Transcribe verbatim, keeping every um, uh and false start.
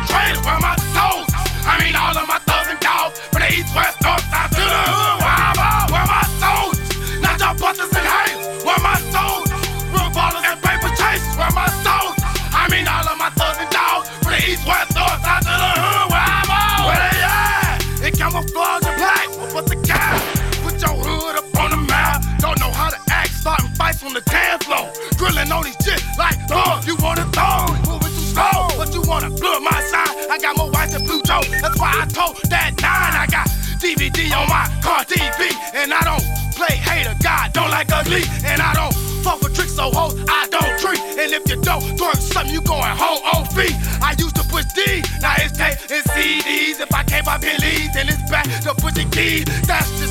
trailers, where my souls. I mean all of my thugs and dogs, from the east, west, north, south to the hood. Where I'm all, where my souls. Not your busters and haters, where my souls. Real ballers and paper chasers, where my souls. I mean all of my thugs and dogs, from the east, west, north, south to the hood. Where I'm all, where they at? In camouflage and black, what's the cap? Put your hood up on the map. Don't know how to act, starting fights on the dance floor. Drilling on these shit like, oh, you want a thong? Moving too slow, but you wanna blow my sign. I got more whites than Pluto, that's why I told that nine. I got D V D on my car T V, and I don't play hater, God don't like ugly. And I don't fuck with tricks so hoes, I don't treat. And if you don't twerk something, you going home on feet. I used to push D, now it's tape and C Ds. If I can't buy Billy's, then it's back to pushing keys. That's just